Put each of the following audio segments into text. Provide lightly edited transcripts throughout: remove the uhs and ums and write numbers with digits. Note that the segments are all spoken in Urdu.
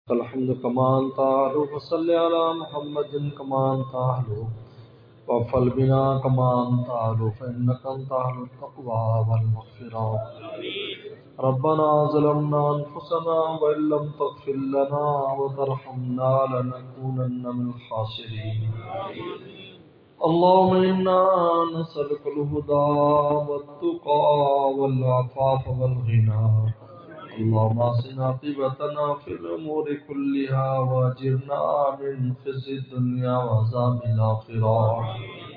الحمد كما أنت أهل وصل على محمد كما أنت أهل وفل بنا كما أنت أهل فإنك أنت أهل التقوى والمغفرة. ربنا ظلمنا أنفسنا وإن لم تغفر لنا وترحمنا لنكونن من الخاسرين. اللهم إنا نسألك الهدى والتقى والعفاف والغنى. اللهم اصلح عاقبتنا في الأمور كلها واجرنا من خزي الدنيا وعذاب الآخرة.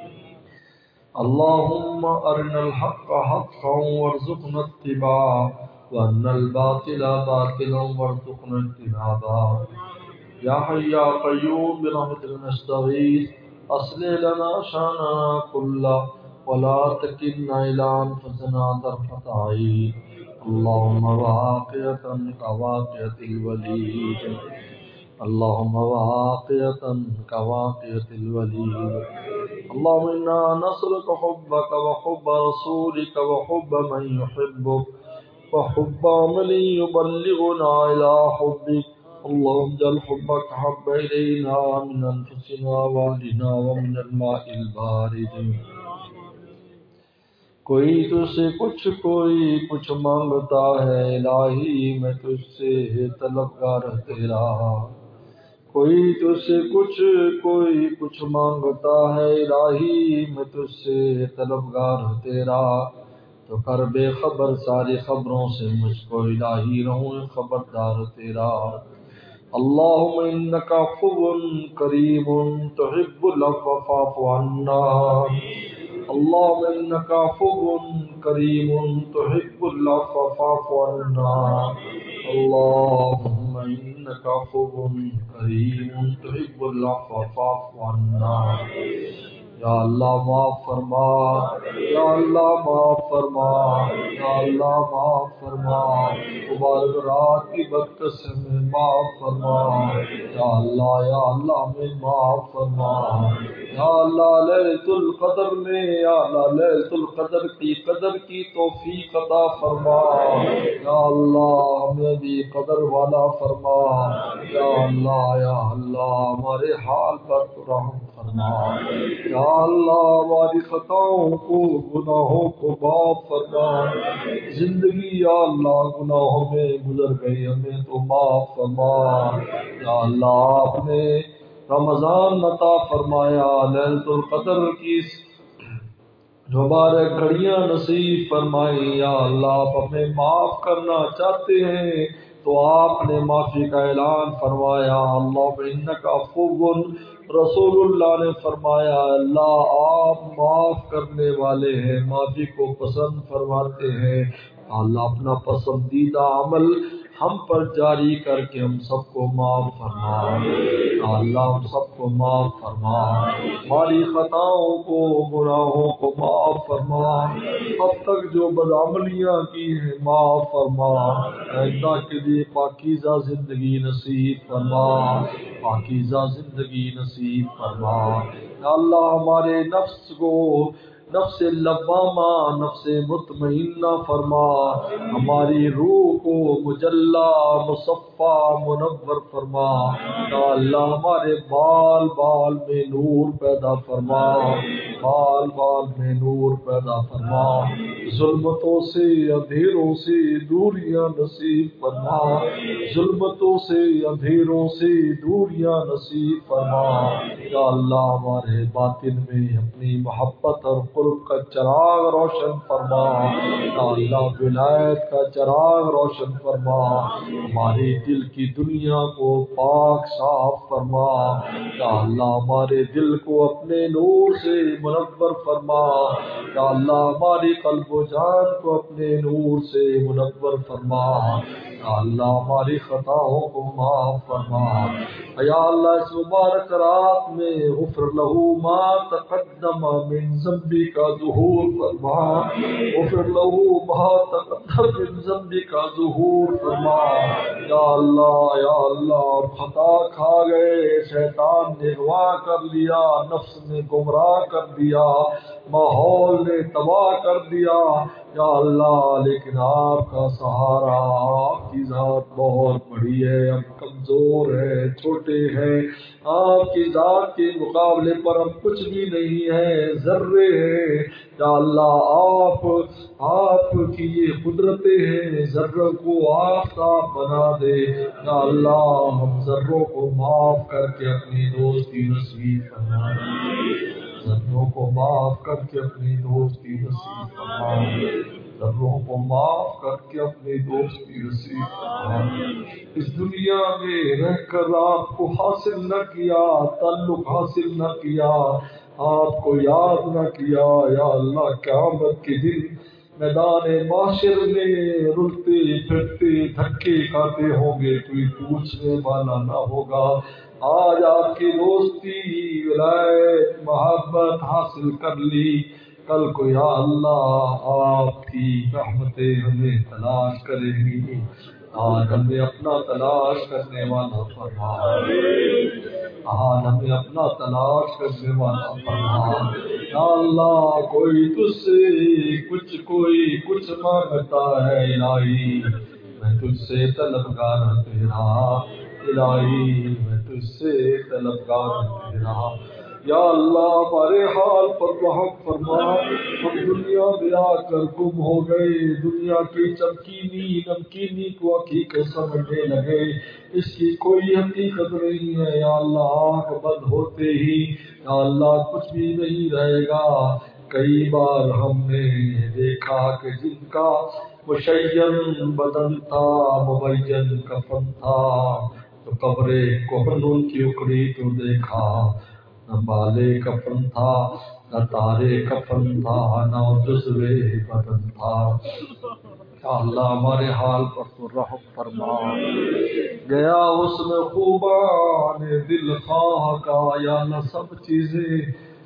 اللهم أرنا الحق حقا وارزقنا اتباعه وأرنا الباطل باطلا وارزقنا اجتنابه. يا حي يا قيوم برحمتك نستغيث أصلح لنا شأننا كله ولا تكلنا إلى أنفسنا طرفة عين. اللهم واقعة كواقعة الوليد. اللهم واقعة كواقعة الوليد. اللهم إنا نسألك حبك وحب رسولك وحب من يحبك وحب عمل يبلغنا إلى حبك. اللهم اجعل حبك حب إلينا من أنفسنا وأهلنا ومن الماء البارد. کوئی تجھ سے کچھ کوئی کچھ مانگتا ہے الہی میں تجھ سے طلبگار تیرا. کوئی تجھ سے کچھ کوئی کچھ مانگتا ہے الہی میں تجھ سے طلبگار تیرا. تو کر بے خبر ساری خبروں سے مجھ کو الہی رہوں خبردار تیرا. اللہم انکا عفو کریم تحب العفو فاعف عنا. اللهم إنك عفو كريم تحب العفو فاعف عنا. اللهم إنك عفو كريم تحب العفو فاعف عنا. یا اللہ معاف فرما، یا اللہ معاف فرما، یا اللہ معاف فرما. مبارک رات کی برکت سے ہمیں معاف فرما. یا اللہ ہمیں معاف فرما. یا اللہ لیلۃ القدر میں یا اللہ لیلۃ القدر کی قدر کی توفیق عطا فرما. یا اللہ ہمیں بھی قدر والا فرما. یا اللہ ہمارے حال پر تو رحم فرما. یا اللہ ہماری خطاؤں کو گناہوں کو معاف فرما. زندگی یا اللہ گناہوں میں گزر گئی ہمیں تو معاف فرما. یا اللہ آپ نے رمضان عطا فرمایا، لیلۃ القدر کی مبارک گھڑیاں نصیب فرمائی. یا اللہ آپ ہمیں معاف کرنا چاہتے ہیں تو آپ نے معافی کا اعلان فرمایا. اللہم انک عفو، رسول اللہ نے فرمایا اللہ آپ معاف کرنے والے ہیں، معافی کو پسند فرماتے ہیں. اللہ اپنا پسندیدہ عمل ہم پر جاری کر کے ہم سب کو معاف فرما. اللہ ہم سب کو معاف فرما. ہماری خطاؤں کو گناہوں کو معاف فرما. اب تک جو بدعملیاں کی ہیں معاف فرما. آئندہ کے لیے پاکیزہ زندگی نصیب فرما. پاکیزہ زندگی نصیب فرما. اللہ ہمارے نفس کو نفس لوامہ نفس مطمئنہ فرما. ہماری روح کو مجلہ مصفہ منور فرما. یا اللہ ہمارے بال بال میں نور پیدا فرما. بال بال میں نور پیدا فرما. ظلمتوں سے اندھیروں سے دوریاں نصیب فرما. ظلمتوں سے اندھیروں سے دوریاں نصیب فرما. یا اللہ ہمارے باطن میں اپنی محبت اور قرب کا چراغ روشن فرما. یا اللہ ولایت کا چراغ روشن فرما. ہمارے دل کی دنیا کو پاک صاف فرما. یا اللہ ہمارے دل کو اپنے نور سے منور فرما. یا اللہ ہماری قلب و جان کو اپنے نور سے منور فرما. یا اللہ ہماری خطاؤں کو معاف فرما. یا اللہ اس مبارک رات میں غفر لہ ما تقدم من ذنبی کا ظہور فرما. غفر لہ ما تقدم من ذنبی کا ظہور فرما. یا اللہ خطا کھا گئے، شیطان نے اغوا کر لیا، نفس نے گمراہ کر دیا. ماحول نے تباہ کر دیا یا اللہ، لیکن آپ کا سہارا، آپ کی ذات بہت بڑی ہے، ہم کمزور ہیں، چھوٹے ہیں، آپ کی ذات کے مقابلے پر ہم کچھ بھی نہیں ہے، ذرے ہیں یا اللہ، آپ کی یہ قدرتیں ہیں، ذروں کو آفتاب بنا دے یا اللہ، ہم ذروں کو معاف کر کے اپنی دوستی نصیب فرما، ذروں کو معاف کر کے اپنی دوستی نصیب فرما، ذروں کو معاف کر کے اپنی دوستی نصیب فرما۔ اس دنیا میں رہ کر آپ کو حاصل نہ کیا، تعلق حاصل نہ کیا، آپ کو یاد نہ کیا یا اللہ، قیامت کے دن میدان معاشر میں رلتے پھرتے دھکے کھاتے ہوں گے، کوئی پوچھنے والا نہ ہوگا۔ آج آپ کی دوستی، ولایت، محبت حاصل کر لی، کل کو یا اللہ آپ کی رحمتیں ہمیں تلاش کریں گی، آج ہمیں اپنا تلاش کرنے والا فرما، آج ہمیں اپنا تلاش کرنے والا فرما یا اللہ۔ کوئی تجھ سے کوئی کچھ مانگتا ہے الہی، میں تجھ سے طلبگار تیرا، الہی میں تجھ سے طلبگار تیرا یا اللہ۔ ہمارے حال پر رحم فرما، ہم دنیا میں آ کر گم ہو گئے، دنیا کی چمکینی نمکینی کو حقیقت سمجھنے لگے، اس کی کوئی حقیقت نہیں ہے یا اللہ۔ آنکھ بند ہوتے ہی یا اللہ کچھ بھی نہیں رہے گا۔ کئی بار ہم نے دیکھا کہ جن کا مشین بدن تھا، مبین کفن تھا، تو قبر کفن ان کی اکڑی تو دیکھا، نہ بالے کفن تھا، نہ تارے کفن تھا، نہ جزوے بدن تھا یا اللہ۔ ہمارے حال پر تو رحم فرما۔ گیا حسن خوبان دل خواہ کا یا اللہ، سب چیزیں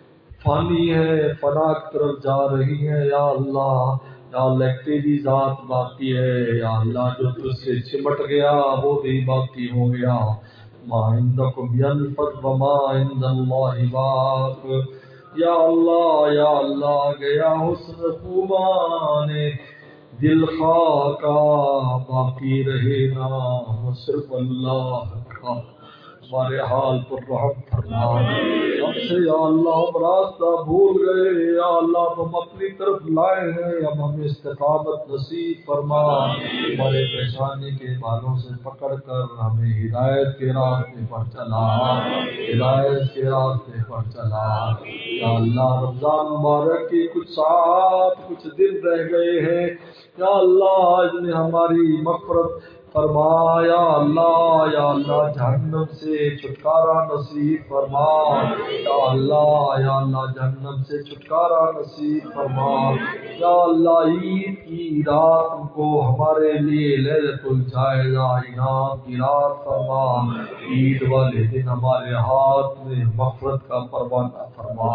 فانی ہے، فنا کی طرف جا رہی ہیں یا اللہ۔ یا اللہ تیری ذات باقی ہے یا اللہ، جو تجھ سے چمٹ گیا وہ بھی باقی ہو گیا۔ ما عندکم ینفد وما عند اللہ باق یا اللہ، یا اللہ۔ گیا حسن خوبان دل خواہ کا، باقی رہے نا صرف اللہ کا۔ ہمارے حال پر رحم فرما، ہم سے یا اللہ ہم راستہ بھول گئے یا اللہ، ہم اپنی طرف لائے ہیں، اب ہمیں استقامت نصیب فرما۔ ہمارے پریشانی کے بالوں سے پکڑ کر ہمیں ہدایت کے راستے پر چلا، ہدایت کے راستے پر چلا یا اللہ۔ رمضان مبارک کی کچھ ساعات کچھ دن رہ گئے ہیں یا اللہ، آج نے ہماری مغفرت فرما یا اللہ، یا اللہ جہنم سے چھٹکارا نصیب فرما یا اللہ، یا اللہ جہنم سے چھٹکارا نصیب فرما یا اللہ۔ عید کی رات کو ہمارے لیے لیلۃ الجائزہ انعام کی رات فرما، عید والے دن ہمارے ہاتھ میں مغفرت کا پروانہ فرما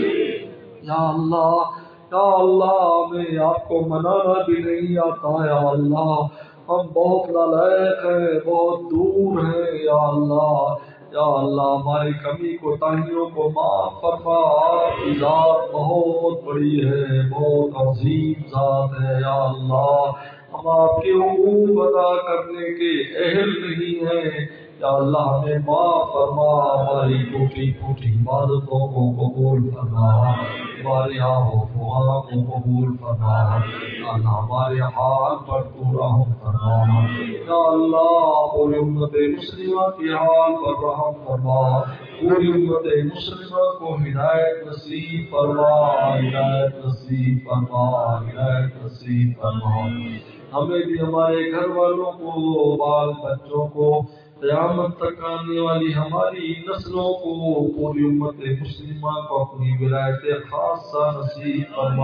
یا اللہ۔ یا اللہ ہمیں آپ کو منانا بھی نہیں آتا یا اللہ، ہم بہت نالائق ہیں، بہت دور ہیں یا اللہ۔ یا اللہ ہماری کمی کوتاہیوں کو معاف فرما، آپ کی ذات بہت بڑی ہے، بہت عظیم ذات ہے یا اللہ۔ ہم آپ کے حقوق ادا کرنے کے اہل نہیں ہیں یا اللہ، ہمیں معاف فرما، ہماری ٹوٹی پھوٹی عبادتوں کو قبول فرما، ہمارے وہاں کو قبول فرما یا اللہ۔ ہمارے حال پر تو رحم فرما یا اللہ، پوری امت مسلمہ کے حال پر رحم فرما، پوری امت مسلمہ کو ہدایت نصیب فرما، ہدایت نصیب فرما، ہدایت نصیب فرما۔ ہمیں بھی، ہمارے گھر والوں کو، بال بچوں کو، قیامت تک آنے والی ہماری نسلوں کو، پوری امت مسلمہ کو اپنی ولایت خاصہ نصیب فرما۔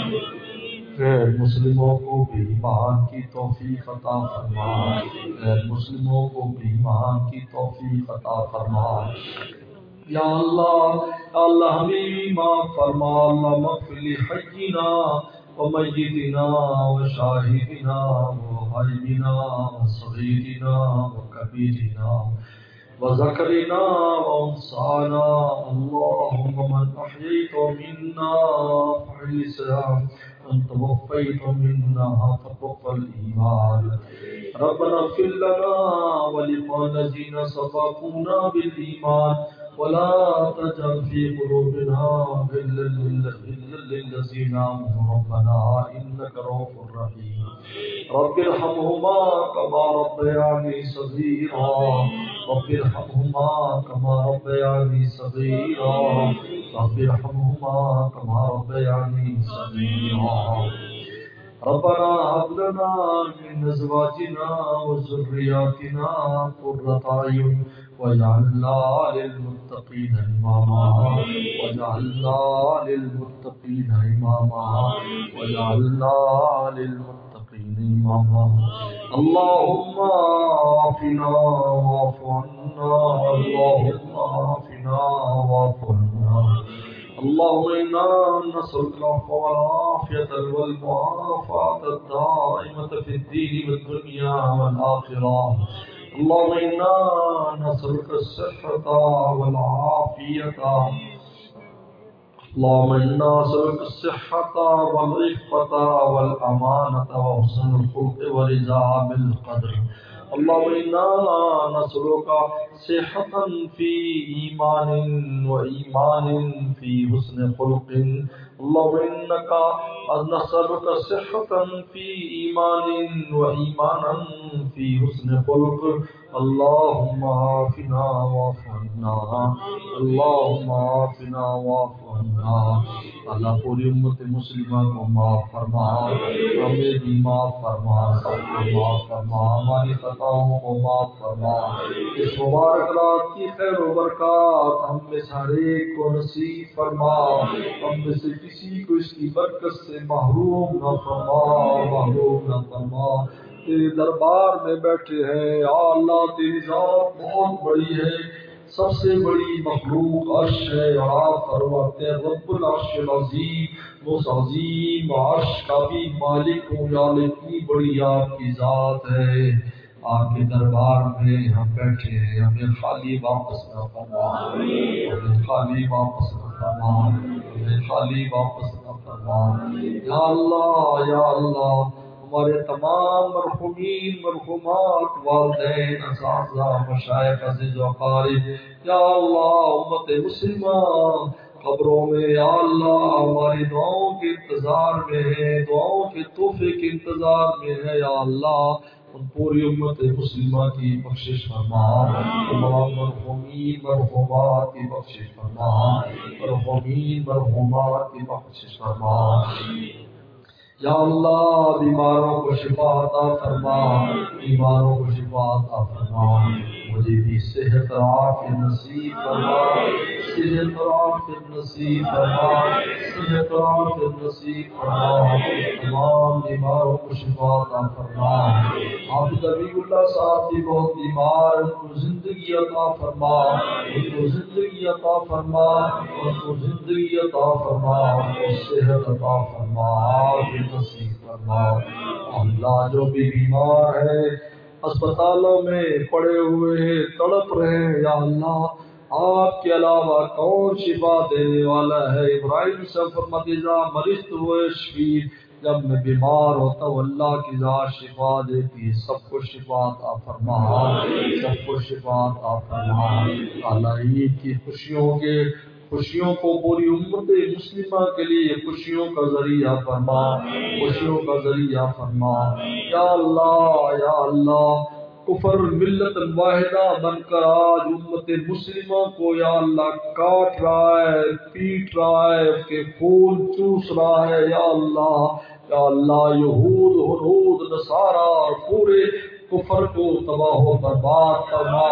غیر مسلموں کو بھی ایمان کی توفیق عطا فرما، غیر مسلموں کو بھی ایمان کی توفیق عطا فرما یا اللہ۔ یا اللہ ہمیں بھی معاف فرما، اللہم اغفر لحینا ومیتنا وشاہدنا وغائبنا وصغیرنا وکبیرنا وذكرنا وأنثانا اللهم من أحييت منا فأحيي من توفيت منا فتوفى الإيمان ربنا اغفر لنا ولإخواننا الذين سبقونا بالإيمان ولا تجعل في قلوبنا غلا للذين آمنوا ربنا إنك رؤوف رحيم رب ارحمهما كما ربياني صغيرا رب ارحمهما كما ربياني صغيرا رب ارحمهما كما ربياني صغيرا ربنا هب لنا من ازواجنا وذرياتنا قرة اعين واجعلنا للمتقين اماما واجعلنا للمتقين اماما واجعلنا للمتقين اماما اللهم عافنا واعف عنا اللهم عافنا واعف عنا اللهم إنا نسألك العفو والعافية والمعافاة الدائمة في الدين والدنيا والآخرة اللهم إنا نسألك الصحة والعافية اللهم إنا نسألك الصحة والعفة والأمانة وحسن الخلق ورضا بالقدر اللهم إنا نسألك صحة في إيمان وإيمان في حسن خلق اللهم إنك نسألك صحة في إيمان وإيمانا في حسن خلق اللهم عافنا واعف عنا اللهم عافنا واعف عنا اللہ پوری امت مسلمہ کو معاف فرما ہمیں بھی معاف فرما سب کو معاف فرما ہماری خطاؤں کو معاف فرما اس مبارک رات کی خیر و برکات ہم میں ہر ایک کو نصیب فرما ہم میں سے کسی کو اس کی برکت سے محروم نہ فرما تیرے دربار میں بیٹھے ہیں یا اللہ تیری ذات بہت بڑی ہے سب سے بڑی مخلوق عرش ہے اور آپ فرماتے ہیں رب العرش العظیم وہ عظیم عرش کا بھی مالک ہوں یا اتنی بڑی آپ کی ذات ہے آپ کے دربار میں ہم بیٹھے ہیں ہمیں خالی واپس نہ فرما ہمیں خالی واپس نہ فرما ہمیں خالی واپس نہ فرما یا اللہ ہمارے تمام مرحومین مرحومات والدین اساتذہ مشائخ عزیز و اقارب یا اللہ امت مسلمہ قبروں میں یا اللہ ہماری دعاؤں کے انتظار میں ہے دعاؤں کے تحفے کے انتظار میں ہے یا اللہ ان پوری امت مسلمہ کی بخشش فرما تمام مرحومین مرحومات کی بخشش فرما مرحومین مرحومات کی بخشش فرما یا اللہ بیماروں کو شفا عطا فرما بیماروں کو شفا عطا فرما مجھے بھی صحت اور عافیت نصیب فرما صحت اور عافیت نصیب فرما صحت اور عافیت نصیب فرما تمام بیماروں کو شفا عطا فرما حافظ حبیب اللہ صاحب بھی بہت بیمار ان کو زندگی عطا فرما ان کو زندگی عطا فرما ان کو زندگی عطا فرما ان کو صحت عطا فرما نصیب فرما اللہ جو بھی بیمار ہے اسپتالوں میں پڑے ہوئے ہیں تڑپ رہے ہیں یا اللہ آپ کے علاوہ کون شفا دینے والا ہے ابراہیم سے فرماتے جا مریض ہوئے شفی جب میں بیمار ہوتا ہوں اللہ کی ذات شفا دیتی سب کو شفا عطا فرما سب کو شفا عطا فرما اللہ عید کی خوشیوں کو پوری امت مسلمہ کے لیے خوشیوں کا ذریعہ فرما خوشیوں کا ذریعہ فرما یا اللہ کفر ملت واحدہ بن کر آج امت مسلمہ کو یا اللہ کاٹ رہا ہے پیٹ رہا ہے اس کے خون چوس رہا ہے یا اللہ یہود ہنود نصارہ اور پورے کفر کو تباہ و برباد فرما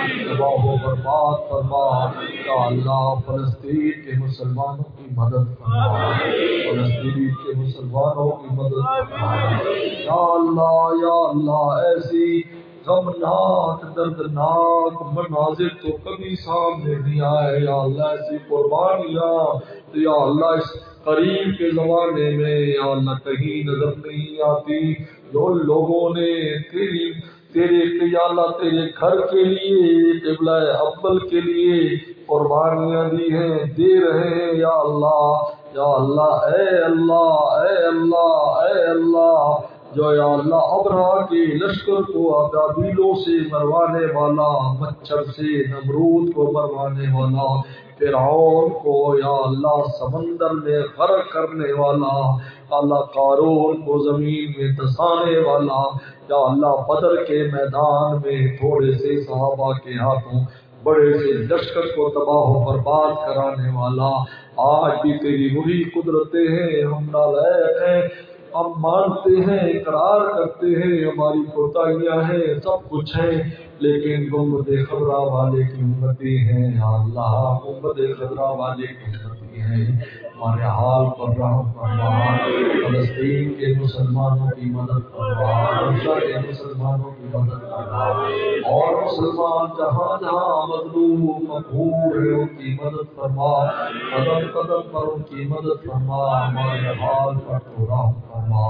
یا اللہ فلسطین کے مسلمانوں کی مدد فرما فلسطین کے مسلمانوں کی مدد فرما یا اللہ ایسی غمناک دردناک مناظر تو کبھی سامنے نہیں آئے یا اللہ ایسی قربانیاں تو یا اللہ اس قریب کے زمانے میں یا اللہ کہیں نظر نہیں آتی جو لوگوں نے تیرے یا اللہ تیرے گھر کے لیے قبلہ اول کے لیے قربانیاں دی ہیں، دے رہے ہیں یا اللہ، یا اللہ اے اللہ اے اللہ اے اللہ، جو یا اللہ ابرا کے لشکر کو ابابیلوں سے مروانے والا، مچھر سے نمرود کو مروانے والا، فرعون کو یا اللہ سمندر میں غرق کرنے والا، اللہ قارون کو زمین میں دسانے والا، یا اللہ بدر کے میدان میں تھوڑے سے صحابہ کے ہاتھوں بڑے سے لشکر کو تباہ و برباد کرانے والا، آج بھی تیری وہی قدرتیں ہیں، ہم نالائق ہیں، ہم مانتے ہیں، اقرار کرتے ہیں، ہماری کوتاہیاں ہیں، سب کچھ ہے، لیکن گنبد خضرا والے کی امتی ہیں، یا اللہ گنبد خضرا والے کی امتی ہیں، ہمارے حال پر رحم فرما، فلسطین کے مسلمانوں کی مدد فرما، حبشہ کے مسلمانوں کی مدد فرما، اور مسلمان جہاں جہاں مظلوم مقہور ہے ان کی مدد فرما، قدم قدم پر ان کی مدد فرما، ہمارے حال پر تو رحم فرما،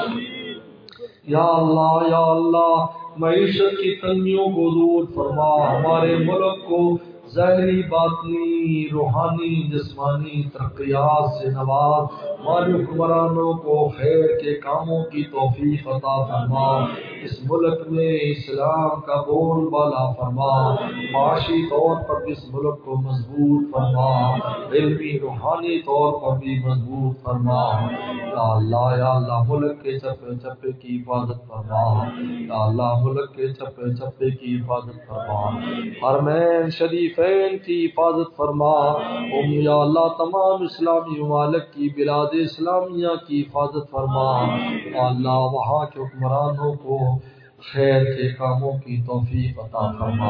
یا اللہ یا اللہ معیشت کی تنگیوں کو دور فرما، ہمارے ملک کو ظاہری باطنی روحانی جسمانی ترقیات سے نواز، ہمارے حکمرانوں کو خیر کے کاموں کی توفیق عطا فرما، اس ملک میں اسلام کا بول بالا فرما، معاشی طور پر بھی اس ملک کو مضبوط فرما، علمی روحانی طور پر بھی مضبوط فرما، یا اللہ ملک کے چپے چپے کی حفاظت فرما، یا اللہ ملک کے چپے چپے کی حفاظت فرما، حرمین شریفین کی حفاظت فرما، یا اللہ تمام اسلامی ممالک کی بلاد اسلامیہ کی حفاظت فرما، یا اللہ وہاں کے حکمرانوں کو خیر کے کاموں کی توفیق عطا فرما،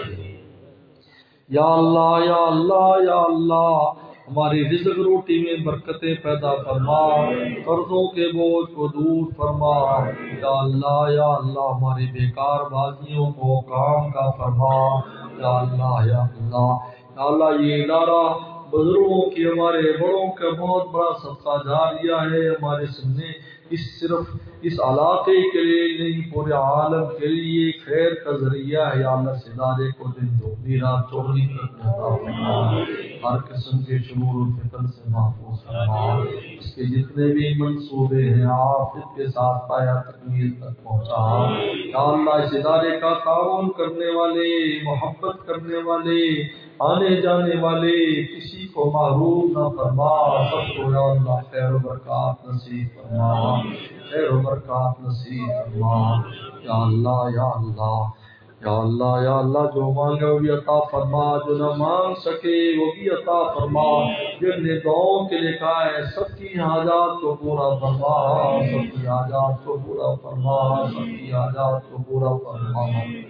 یا اللہ یا اللہ یا اللہ ہماری رزق روٹی میں برکتیں پیدا فرما، قرضوں کے بوجھ کو دور فرما، یا اللہ ہماری بیکار بازیوں کو کام کا فرما، یا اللہ یا اللہ یا اللہ یہ ادارہ بزرگوں کی ہمارے بڑوں کا بہت بڑا صدقہ جاریہ ہے، ہمارے سننے صرف اس علاقے کے لیے نہیں پورے عالم کے لیے خیر کا ذریعہ ہے، یا اللہ اس ادارے کو دن دوپہر رات 24 گھنٹے عطا فرما، ہر قسم کے شرور و فتن سے محفوظ فرما، اس کے جتنے بھی منصوبے ہیں عافیت کے ساتھ پایا تکمیل تک پہنچا، یا اللہ اس ادارے کا تعاون کرنے والے، محبت کرنے والے، آنے جانے والے کسی کو محروم نہ فرما، سب کو یا اللہ خیر و برکات نصیب فرما، خیر و برکات نصیب فرما، یا اللہ یا اللہ یا اللہ یا اللہ جو مانگے وہ بھی عطا فرما، جو نہ مانگ سکے وہ بھی عطا فرما، جن نے دعاؤں کے لیے کہا ہے سب کی حاجات کو پورا فرما، سب کی حاجات کو پورا فرما، سب کی حاجات کو پورا فرما،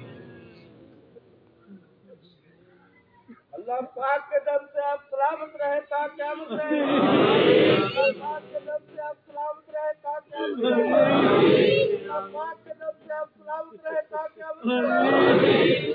اللہ پاک کے دم سے آپ سلامت رہے تا قیامت رہے، اللہ پاک کے دم سے آپ سلامت رہے تا قیامت رہے، اللہ پاک کے دم سے آپ سلامت رہے تا قیامت رہے،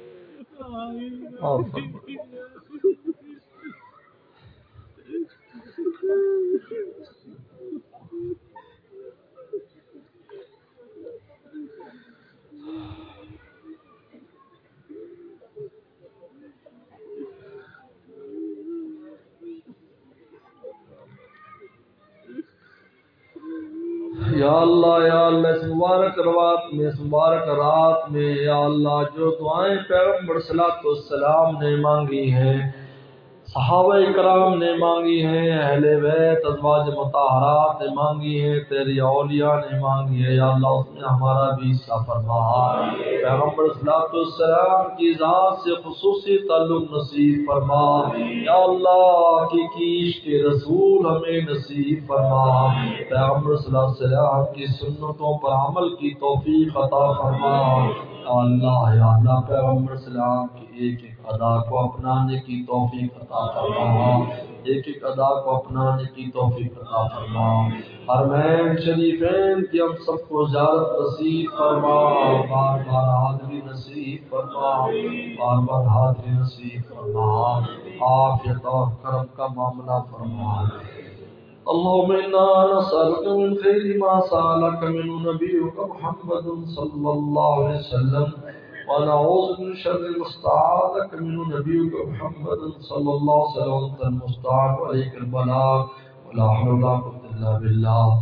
یا اللہ اس مبارک رات میں یا اللہ جو دعائیں پیغمبر صلی اللہ علیہ وسلم نے مانگی ہیں، صحابہ کرام نے مانگی ہیں، اہل بیت ازواج مطہرات نے مانگی ہیں، تیری اولیاء نے مانگی ہے، یا اللہ اس میں ہمارا بھی حصہ فرما، پیغمبر صلی اللہ علیہ وسلم کی ذات سے خصوصی تعلق نصیب فرما، یا اللہ کی عشق رسول ہمیں نصیب فرما، پیغمبر صلی اللہ علیہ وسلم کی سنتوں پر عمل کی توفیق عطا فرما، یا اللہ پیغمبر صلی اللہ علیہ وسلم کی ایک ایک ادا کو اپنانے کی توفیق عطا فرما، ایک ایک ادا کو اپنانے کی توفیق عطا فرما، حرمین شریفین کی ہم سب کو زیارت نصیب فرما، بار بار حاضری نصیب فرما، بار بار حاضری نصیب فرما، عافیت اور کرم کا معاملہ فرما، اللهم إنا نسألك من خير ما سألك منه نبيك محمد صلى الله عليه وسلم ونعوذ من شر ما استعاذك منه نبيك محمد صلى الله عليه وسلم وأنت المستعان وعليك البلاغ ولا حول ولا قوة إلا بالله.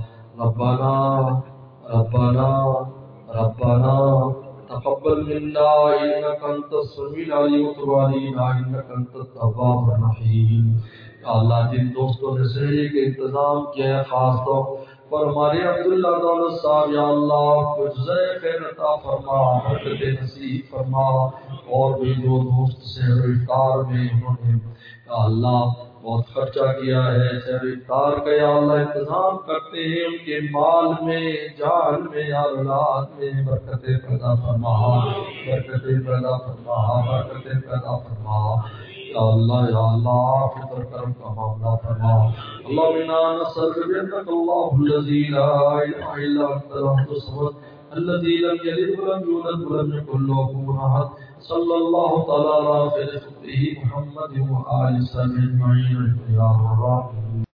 ربنا تقبل منا إنك أنت السميع العليم وتب علينا إنك أنت التواب الرحيم. یا اللہ جن دوستوں نے سہری کے انتظام کیا ہے خاص طور پر ہمارے عبداللہ دولت صاحب، یا اللہ کچھ جزائے خیر عطا فرما، برکت نصیب فرما. اور بھی جو دوست سحر افطار میں انہوں نے یا اللہ بہت خرچہ کیا ہے سحر افطار کا، یا اللہ انتظام کرتے ہیں، ان کے مال میں جان میں اور اولاد میں برکت پیدا فرما، برکت پیدا فرما، برکت پیدا فرما. یا اللہ فطر کرم کا معاملہ فرما. اللهم انا نسألك بأنك الله الذي لا اله الا انت الأحد الصمد الذي لم يلد ولم يولد ولم يكن له كفوا احد. صلى الله تعالى على خير خلقه محمد وآل وصحبه اجمعين يا رب.